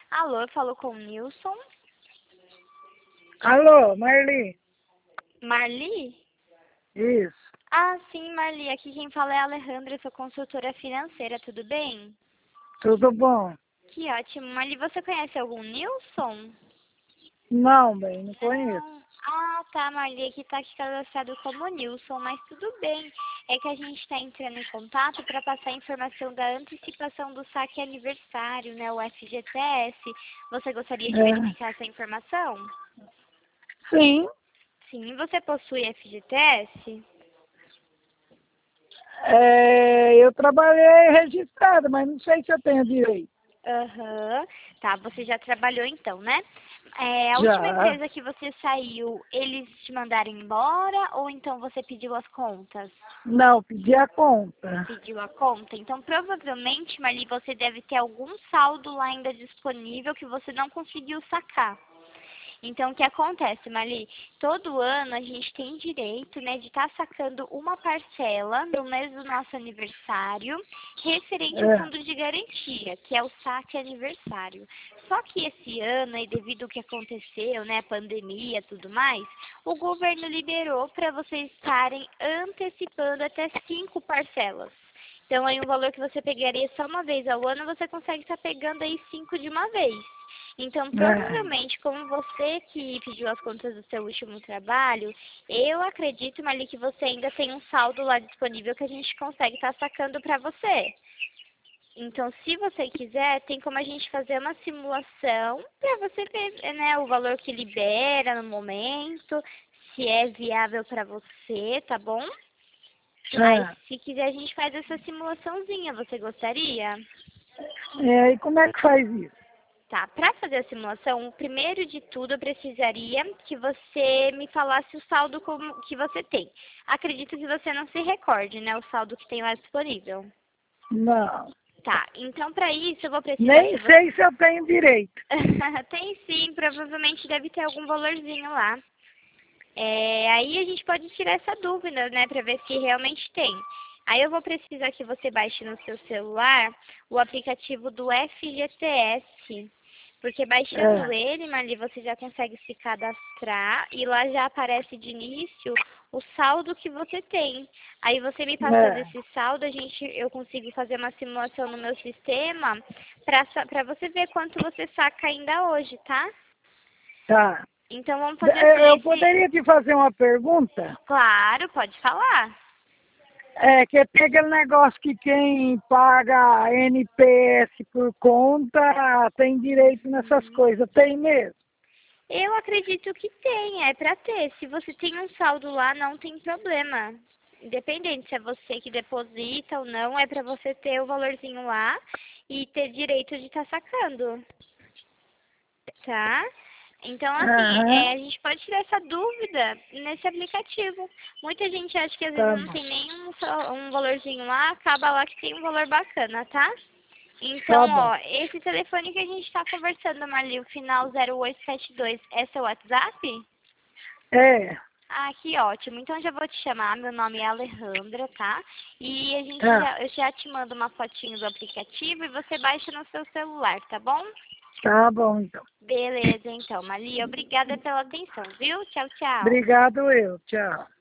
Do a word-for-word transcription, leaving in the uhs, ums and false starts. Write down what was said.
Alô, eu falo com o Nilson. Alô, Marli? Marli? Isso. Ah, sim, Marli. Aqui quem fala é a Alejandra, eu sou consultora financeira, tudo bem? Tudo bom? Que ótimo. Marli, você conhece algum Nilson? Não, bem, não conheço. Não. Ah, tá, Marli, aqui tá aqui cadastrado como Nilson, mas tudo bem. É que a gente está entrando em contato para passar a informação da antecipação do saque aniversário, né, o F G T S. Você gostaria de É. verificar essa informação? Sim, Sim, você possui F G T S? é, eu trabalhei registrado, mas não sei se eu tenho direito. Aham, tá, você já trabalhou então, né? É, a última Já. empresa que você saiu, eles te mandaram embora ou então você pediu as contas? Não, pedi a conta. Pediu a conta? Então, provavelmente, Marli, você deve ter algum saldo lá ainda disponível que você não conseguiu sacar. Então, o que acontece, Marli? Todo ano a gente tem direito, né, de estar sacando uma parcela no mês do nosso aniversário, referente ao É. fundo de garantia, que é o saque aniversário. Só que esse ano, e devido ao que aconteceu, né, pandemia e tudo mais, o governo liberou para vocês estarem antecipando até cinco parcelas. Então, aí um valor que você pegaria só uma vez ao ano, você consegue estar pegando aí cinco de uma vez. Então, É. provavelmente, como você que pediu as contas do seu último trabalho, eu acredito, Marli, que você ainda tem um saldo lá disponível que a gente consegue estar sacando para você. Então, se você quiser, tem como a gente fazer uma simulação para você ver, né, o valor que libera no momento, se é viável para você, tá bom? Aí, É. se quiser, a gente faz essa simulaçãozinha. Você gostaria? É, e como é que faz isso? Tá, para fazer a simulação, o primeiro de tudo eu precisaria que você me falasse o saldo como, que você tem. Acredito que você não se recorde, né, o saldo que tem lá disponível. Não. Tá, então para isso eu vou precisar que Nem você... sei se eu tenho direito. Tem sim, provavelmente deve ter algum valorzinho lá. É, aí a gente pode tirar essa dúvida, né, para ver se realmente tem. Aí eu vou precisar que você baixe no seu celular o aplicativo do F G T S. Porque baixando É. ele, Marli, você já consegue se cadastrar e lá já aparece de início o saldo que você tem. Aí você me passando É. esse saldo, a gente, eu consigo fazer uma simulação no meu sistema para você ver quanto você saca ainda hoje, tá? Tá. Então vamos fazer Eu assim, eu esse... poderia te fazer uma pergunta? Claro, pode falar. É que tem aquele negócio que quem paga N P S por conta tem direito nessas Uhum. coisas. Tem mesmo? Eu acredito que tem, é pra ter. Se você tem um saldo lá, não tem problema. Independente se é você que deposita ou não, é pra você ter o valorzinho lá e ter direito de estar sacando, tá? Então, assim, Aham, é, a gente pode tirar essa dúvida nesse aplicativo. Muita gente acha que às vezes tá não bom. tem nenhum só- um valorzinho lá, acaba lá que tem um valor bacana, tá? Tá Então, bom. ó, esse telefone que a gente está conversando, Marli, o final zero oito sete dois, é seu WhatsApp? É, Ah, que ótimo. Então, já vou te chamar. Meu nome é Alejandra, tá? E a gente tá. já, eu já te mando uma fotinho do aplicativo e você baixa no seu celular, tá bom? Tá bom, então. Beleza, então, Marli. Obrigada pela atenção, viu? Tchau, tchau. Obrigado eu. Tchau.